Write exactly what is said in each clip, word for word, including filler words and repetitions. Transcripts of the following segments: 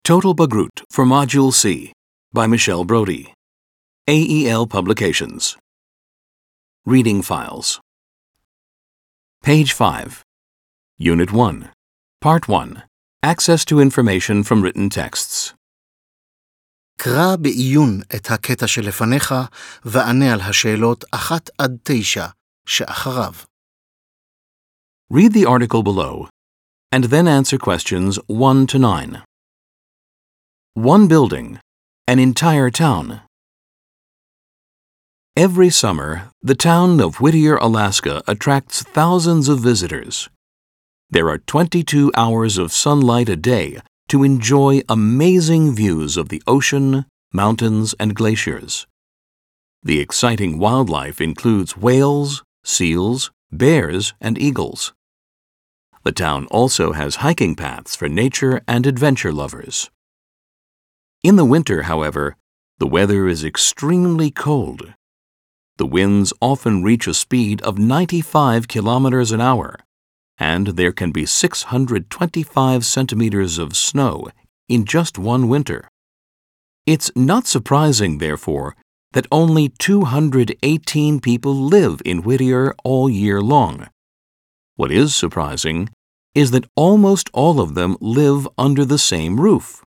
Total Bagrut for Module C by Michelle Brody. A E L Publications. Reading Files. Page five. Unit one. Part one. Access to information from written texts. קרא בעיון את הקטע שלפניך וענה על השאלות אחת עד תשע שאחריו. Read the article below, and then answer questions one to nine. One building, an entire town. Every summer, the town of Whittier, Alaska attracts thousands of visitors. There are twenty-two hours of sunlight a day to enjoy amazing views of the ocean, mountains, and glaciers. The exciting wildlife includes whales, seals, bears, and eagles. The town also has hiking paths for nature and adventure lovers. In the winter, however, the weather is extremely cold. The winds often reach a speed of ninety-five kilometers an hour, and there can be six hundred twenty-five centimeters of snow in just one winter. It's not surprising, therefore, that only two hundred eighteen people live in Whittier all year long. What is surprising is that almost all of them live under the same roof.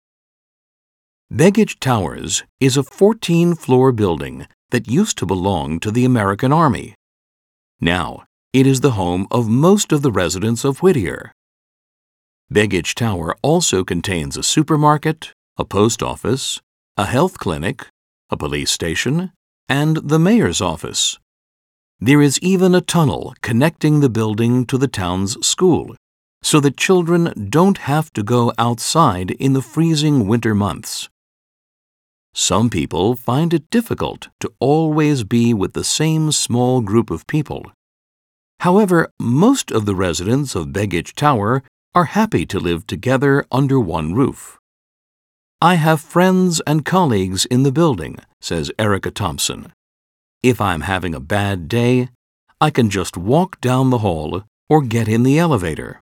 Begich Towers is a fourteen-floor building that used to belong to the American Army. Now, it is the home of most of the residents of Whittier. Begich Tower also contains a supermarket, a post office, a health clinic, a police station, and the mayor's office. There is even a tunnel connecting the building to the town's school, so that children don't have to go outside in the freezing winter months. Some people find it difficult to always be with the same small group of people. However, most of the residents of Begich Tower are happy to live together under one roof. "I have friends and colleagues in the building," says Erica Thompson. "If I'm having a bad day, I can just walk down the hall or get in the elevator."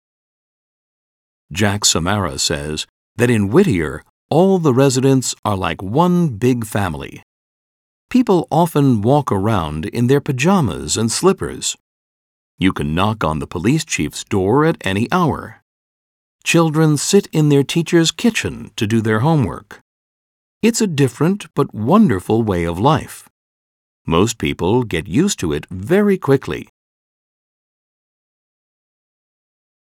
Jack Samara says that in Whittier, all the residents are like one big family. People often walk around in their pajamas and slippers. You can knock on the police chief's door at any hour. Children sit in their teacher's kitchen to do their homework. It's a different but wonderful way of life. Most people get used to it very quickly.